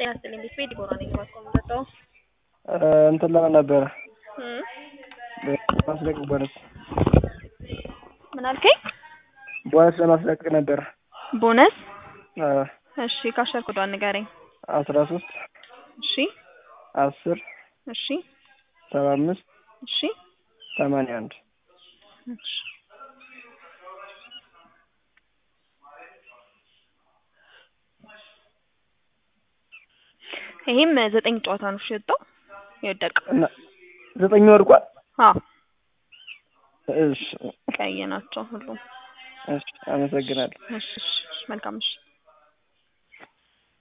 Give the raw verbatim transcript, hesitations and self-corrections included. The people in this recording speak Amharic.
ጤና ይስጥልኝ ቤት ዲቦራ ነኝ ማስቆምጠው እንትን ለምን ነበር እም ማስለቅ ቦነስ ምን አልከኝ? ቦነስ ለማስለቅ ነበር። ቦነስ አዎ እሺ ካሸር ኮዷን ንገረኝ። አስራ ሶስት እሺ አስር እሺ ሰባ አምስት እሺ ሰማንያ አንድ እሺ ይሄም ዘጠኝ ጨዋታ ነው የወጣው የወደቀው እና ዘጠኝ ወርቋል። አዎ እሺ ቀይ ናቸው ሁሉም። እሺ አመሰግናለሁ። እሺ መልካም እሺ